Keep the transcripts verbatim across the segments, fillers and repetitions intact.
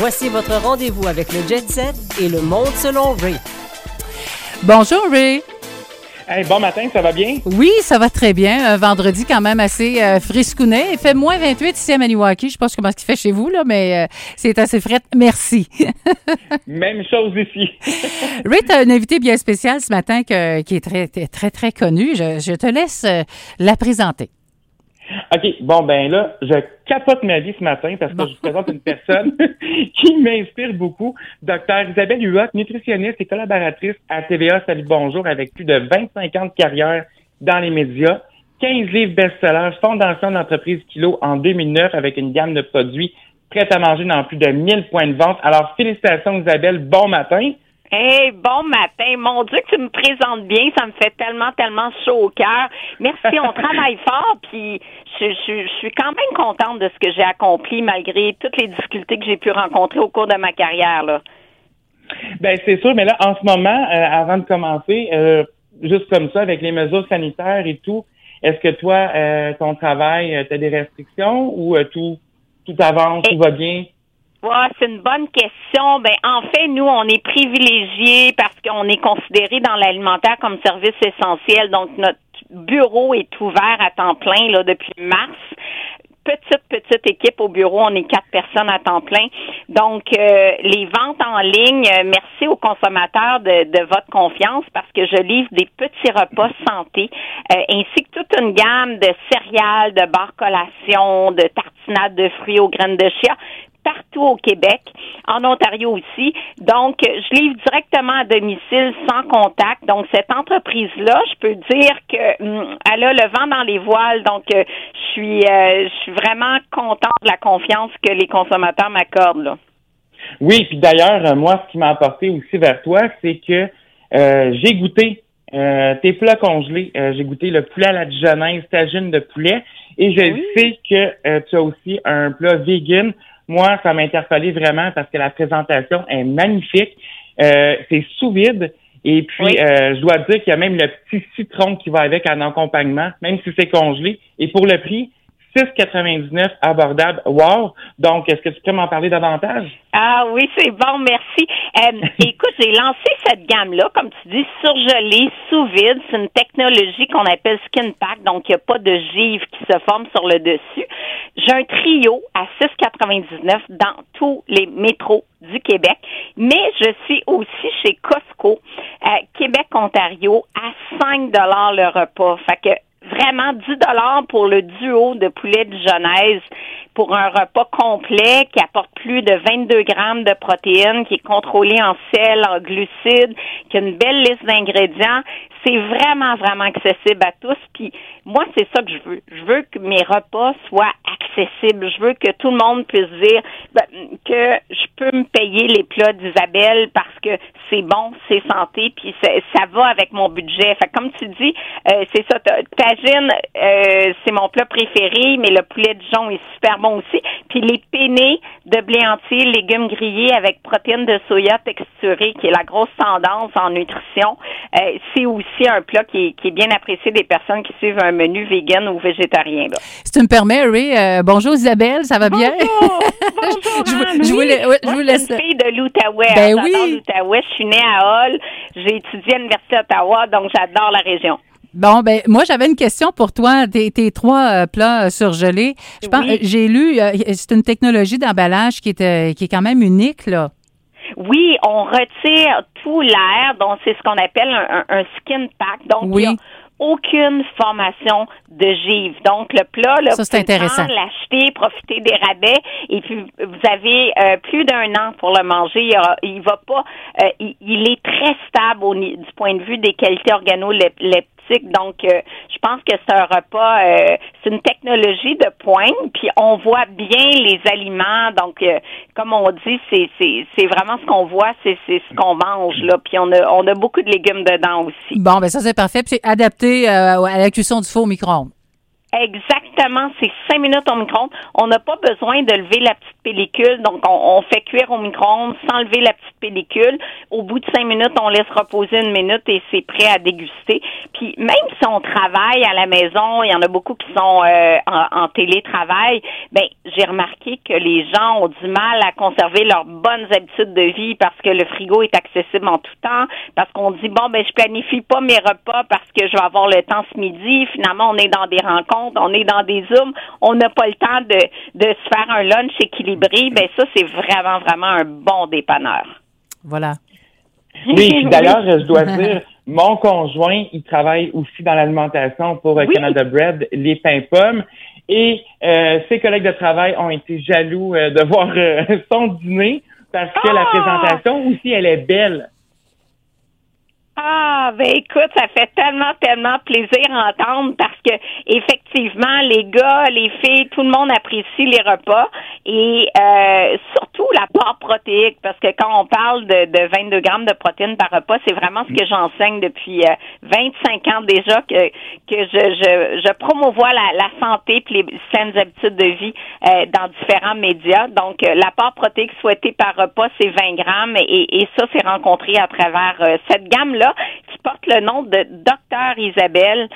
Voici votre rendez-vous avec le Jet Set et le monde selon Ray. Bonjour Ray. Hey, bon matin, ça va bien? Oui, ça va très bien. Un vendredi quand même assez euh, friscounet. Il fait moins vingt-huit ici à Maniwaki. Je sais pas comment il fait chez vous, là, mais euh, c'est assez frais. Merci. Même chose ici. Ray, tu as une invitée bien spéciale ce matin que, qui est très, très, très, très connue. Je, je te laisse euh, la présenter. OK, bon, ben là, je capote ma vie ce matin parce que bon. Je vous présente une personne qui m'inspire beaucoup. Docteur Isabelle Huot, nutritionniste et collaboratrice à T V A Salut Bonjour avec plus de vingt-cinq ans de carrière dans les médias, quinze livres best-sellers, fondation de l'entreprise Kilo en deux mille neuf avec une gamme de produits prêts à manger dans plus de mille points de vente. Alors, félicitations Isabelle, bon matin. Hey, bon matin. Mon Dieu que tu me présentes bien. Ça me fait tellement, tellement chaud au cœur. Merci, on travaille fort, puis je, je, je suis quand même contente de ce que j'ai accompli malgré toutes les difficultés que j'ai pu rencontrer au cours de ma carrière, là. Ben, c'est sûr, mais là, en ce moment, euh, avant de commencer, euh, juste comme ça, avec les mesures sanitaires et tout, est-ce que toi, euh, ton travail, euh, t'as des restrictions ou euh, tout, tout avance, et... tout va bien? Ouais, c'est une bonne question. Ben, en fait, nous, on est privilégiés parce qu'on est considéré dans l'alimentaire comme service essentiel. Donc, notre bureau est ouvert à temps plein là depuis mars. Petite, petite équipe au bureau. On est quatre personnes à temps plein. Donc, euh, les ventes en ligne, euh, merci aux consommateurs de, de votre confiance parce que je livre des petits repas santé euh, ainsi que toute une gamme de céréales, de barres collations, de tartinades de fruits aux graines de chia partout au Québec, en Ontario aussi. Donc, je livre directement à domicile sans contact. Donc, cette entreprise-là, je peux dire que hum, elle a le vent dans les voiles. Donc, euh, je suis euh, je suis vraiment contente de la confiance que les consommateurs m'accordent, là. Oui, puis d'ailleurs, moi, ce qui m'a apporté aussi vers toi, c'est que euh, j'ai goûté euh, tes plats congelés. Euh, j'ai goûté le poulet à la dijonnaise, tagine de poulet. Et je oui. sais que euh, tu as aussi un plat vegan. Moi, ça m'a interpellé vraiment parce que la présentation est magnifique. Euh, c'est sous vide. Et puis, oui. euh, je dois dire qu'il y a même le petit citron qui va avec en accompagnement, même si c'est congelé. Et pour le prix, six quatre-vingt-dix-neuf abordable. Wow! Donc, est-ce que tu peux m'en parler davantage? Ah oui, c'est bon, merci. Euh, écoute, j'ai lancé cette gamme-là, comme tu dis, surgelée, sous vide. C'est une technologie qu'on appelle Skin Pack, donc il n'y a pas de givre qui se forme sur le dessus. J'ai un trio à six quatre-vingt-dix-neuf dans tous les métros du Québec, mais je suis aussi chez Costco, euh, Québec-Ontario, à cinq dollars le repas. Fait que vraiment dix dollars pour le duo de poulet dijonnaise pour un repas complet qui apporte plus de vingt-deux grammes de protéines, qui est contrôlé en sel, en glucides, qui a une belle liste d'ingrédients. C'est vraiment, vraiment accessible à tous. Puis moi, c'est ça que je veux. Je veux que mes repas soient accessibles. Je veux que tout le monde puisse dire ben, que je peux me payer les plats d'Isabelle parce que c'est bon, c'est santé, puis ça, ça va avec mon budget. Fait que comme tu dis, euh, c'est ça. Tagine, euh, c'est mon plat préféré, mais le poulet Dijon est super bon aussi. Puis les penne de blé entier, légumes grillés avec protéines de soya texturées, qui est la grosse tendance en nutrition, euh, c'est aussi un plat qui est, qui est bien apprécié des personnes qui suivent un menu vegan ou végétarien. Là. Si tu me permets, Ray, euh, bonjour Isabelle, ça va bien? Bonjour! Bonjour, je, je, voulais, ouais, je vous laisse. Je suis une fille de l'Outaouais. Ben j'adore oui. l'Outaouais. Je suis née à Hull. J'ai étudié à l'Université d'Ottawa, donc j'adore la région. Bon, ben moi, j'avais une question pour toi. Tes, tes trois euh, plats euh, surgelés. Je pense, oui. J'ai lu, euh, c'est une technologie d'emballage qui est, euh, qui est quand même unique, là. Oui, on retire tout l'air, donc c'est ce qu'on appelle un, un, un skin pack. Donc, oui. il y a aucune formation de givre. Donc, le plat, là, ça, c'est vous pouvez intéressant. l'acheter, profiter des rabais, et puis vous avez euh, plus d'un an pour le manger. Il, aura, il va pas, euh, il, il est très stable au, du point de vue des qualités organoleptiques. Donc, euh, je pense que c'est un repas, euh, c'est une technologie de pointe, puis on voit bien les aliments. Donc, euh, comme on dit, c'est c'est c'est vraiment ce qu'on voit, c'est c'est ce qu'on mange là. Puis on a on a beaucoup de légumes dedans aussi. Bon, ben ça c'est parfait. Puis c'est adapté euh, à la cuisson du four au micro-ondes. Exactement, c'est cinq minutes au micro-ondes. On n'a pas besoin de lever la petite pellicule, donc on, on fait cuire au micro-ondes sans lever la petite pellicule. Au bout de cinq minutes, on laisse reposer une minute et c'est prêt à déguster. Puis même si on travaille à la maison, il y en a beaucoup qui sont euh, en, en télétravail, ben j'ai remarqué que les gens ont du mal à conserver leurs bonnes habitudes de vie parce que le frigo est accessible en tout temps, parce qu'on dit, bon, ben je planifie pas mes repas parce que je vais avoir le temps ce midi. Finalement, on est dans des rencontres, on est dans des Zooms, on n'a pas le temps de, de se faire un lunch équilibré. Ben ça, c'est vraiment, vraiment un bon dépanneur. Voilà. Oui, d'ailleurs, je dois dire, mon conjoint, il travaille aussi dans l'alimentation pour oui. Canada Bread, les pains pommes, et euh, ses collègues de travail ont été jaloux euh, de voir euh, son dîner parce que ah! la présentation aussi, elle est belle. Ah, ben écoute, ça fait tellement, tellement plaisir à entendre parce que effectivement, les gars, les filles, tout le monde apprécie les repas et euh, surtout l'apport protéique parce que quand on parle de, de vingt-deux grammes de protéines par repas, c'est vraiment ce que j'enseigne depuis euh, vingt-cinq ans déjà que que je je, je promouvois la, la santé et les saines habitudes de vie euh, dans différents médias. Donc, euh, l'apport protéique souhaité par repas, c'est vingt grammes et, et ça, c'est rencontré à travers euh, cette gamme-là qui porte le nom de Docteur Isabelle,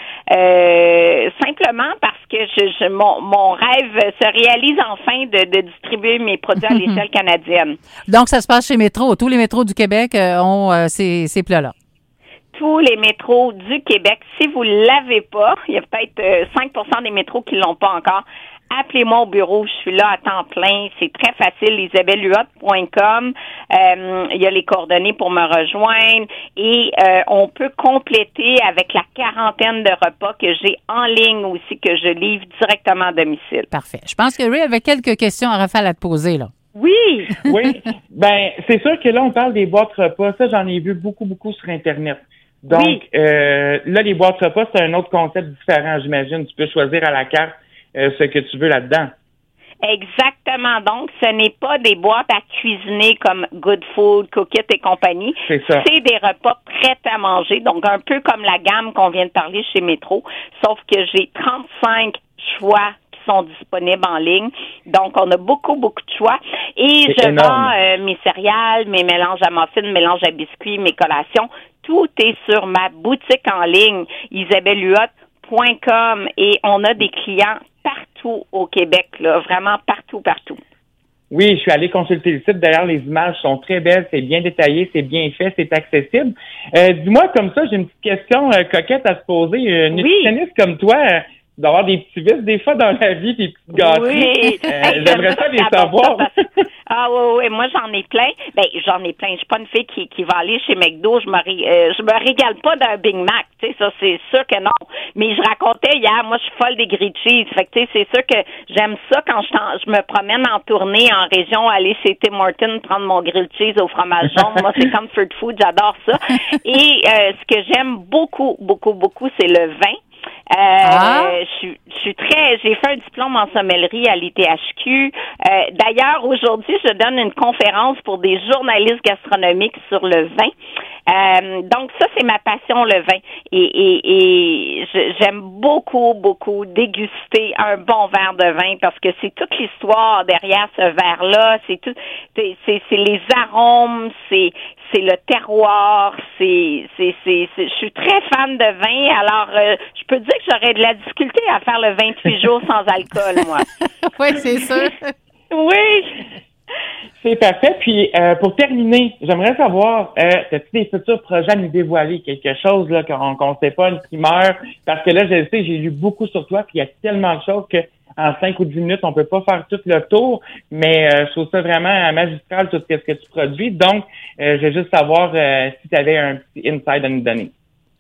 euh, simplement parce que je, je mon, mon rêve se réalise enfin de, de distribuer mes produits à l'échelle canadienne. Donc, ça se passe chez Métro. Tous les métros du Québec euh, ont euh, ces, ces plats-là. Tous les métros du Québec. Si vous ne l'avez pas, il y a peut-être euh, cinq pour cent des métros qui ne l'ont pas encore. Appelez-moi au bureau, je suis là à temps plein. C'est très facile, isabelle huot point com. Euh, il y a les coordonnées pour me rejoindre et euh, on peut compléter avec la quarantaine de repas que j'ai en ligne aussi, que je livre directement à domicile. Parfait. Je pense que Ray avait quelques questions à Raphaël à te poser, là. Oui! Oui. Ben, c'est sûr que là, on parle des boîtes repas. Ça, j'en ai vu beaucoup, beaucoup sur Internet. Donc, oui. euh, là, les boîtes repas, c'est un autre concept différent, j'imagine. Tu peux choisir à la carte Euh, ce que tu veux là-dedans. Exactement. Donc, ce n'est pas des boîtes à cuisiner comme Good Food, Cook It et compagnie. C'est ça. C'est des repas prêts à manger. Donc, un peu comme la gamme qu'on vient de parler chez Métro. Sauf que j'ai trente-cinq choix qui sont disponibles en ligne. Donc, on a beaucoup, beaucoup de choix. Et c'est je énorme. vends euh, mes céréales, mes mélanges à muffins, mes mélanges à biscuits, mes collations. Tout est sur ma boutique en ligne, isabelle huot point com. Et on a des clients partout au Québec, là, vraiment partout, partout. Oui, je suis allé consulter le site. D'ailleurs, les images sont très belles, c'est bien détaillé, c'est bien fait, c'est accessible. Euh, dis-moi, comme ça, j'ai une petite question euh, coquette à se poser. Une oui. nutritionniste comme toi, euh, d'avoir des petits vices des fois dans la vie, des petites gâteries. Oui. Euh, hey, j'aimerais ça les savoir. Ah oui, oui, moi j'en ai plein. Ben j'en ai plein. Je suis pas une fille qui, qui va aller chez McDo. Je me ré, euh, je me régale pas d'un Big Mac. Tu sais, ça c'est sûr que non. Mais je racontais hier, moi je suis folle des grilled cheese. Fait que tu sais, c'est sûr que j'aime ça quand je, je me promène en tournée en région, aller chez Tim Hortons prendre mon grilled cheese au fromage jaune. Moi c'est comfort food, j'adore ça. Et euh, ce que j'aime beaucoup, beaucoup, beaucoup, c'est le vin. Euh, ah. je, je suis très, j'ai fait un diplôme en sommellerie à l'I T H Q. Euh, d'ailleurs, aujourd'hui, je donne une conférence pour des journalistes gastronomiques sur le vin. Euh, donc ça, c'est ma passion, le vin. Et, et, et je, j'aime beaucoup, beaucoup déguster un bon verre de vin parce que c'est toute l'histoire derrière ce verre-là. C'est tout, c'est, c'est, c'est les arômes, c'est, c'est le terroir. C'est, c'est, c'est, c'est, je suis très fan de vin. Alors, euh, je peux dire que j'aurais de la difficulté à faire le vingt-huit jours sans alcool, moi. Oui, c'est sûr. Oui. C'est parfait. Puis, euh, pour terminer, j'aimerais savoir, euh, as-tu des futurs projets à nous dévoiler? Quelque chose là qu'on ne sait pas, une primeur? Parce que là, je le sais, j'ai lu beaucoup sur toi, puis il y a tellement de choses que en cinq ou dix minutes, on peut pas faire tout le tour, mais euh, je trouve ça vraiment magistral, tout ce que tu produis. Donc, euh, je veux juste savoir euh, si tu avais un petit insight à nous donner.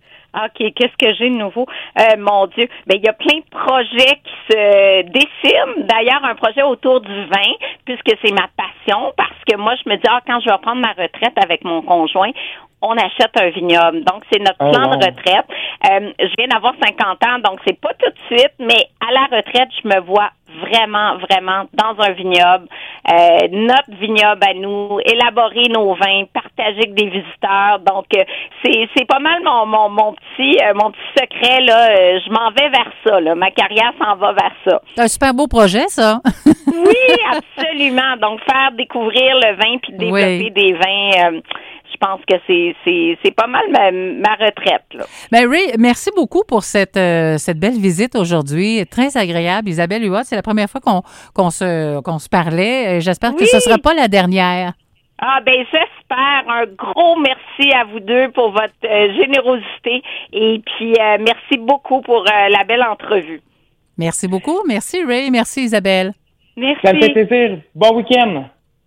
OK, qu'est-ce que j'ai de nouveau? Euh, mon Dieu, ben il y a plein de projets qui se dessinent. D'ailleurs, un projet autour du vin, puisque c'est ma passion, parce que moi, je me dis, ah, quand je vais prendre ma retraite avec mon conjoint, on achète un vignoble. Donc, c'est notre oh, plan wow. de retraite. Euh, je viens d'avoir cinquante ans, donc c'est pas tout de suite, mais à la retraite, je me vois vraiment, vraiment dans un vignoble, euh, notre vignoble à nous, élaborer nos vins, partager avec des visiteurs. Donc, euh, c'est c'est pas mal mon mon, mon petit euh, mon petit secret là. Euh, je m'en vais vers ça. Là. Ma carrière s'en va vers ça. C'est un super beau projet, ça. Oui, absolument. Donc, faire découvrir le vin puis développer oui. des vins. Euh, Je pense que c'est c'est c'est pas mal ma, ma retraite là. Ben Ray, merci beaucoup pour cette euh, cette belle visite aujourd'hui, très agréable. Isabelle Huot, c'est la première fois qu'on qu'on se qu'on se parlait. J'espère oui. que ce sera pas la dernière. Ah ben j'espère. Un gros merci à vous deux pour votre euh, générosité et puis euh, merci beaucoup pour euh, la belle entrevue. Merci beaucoup, merci Ray, merci Isabelle. Merci. Ça me fait plaisir. Bon week-end.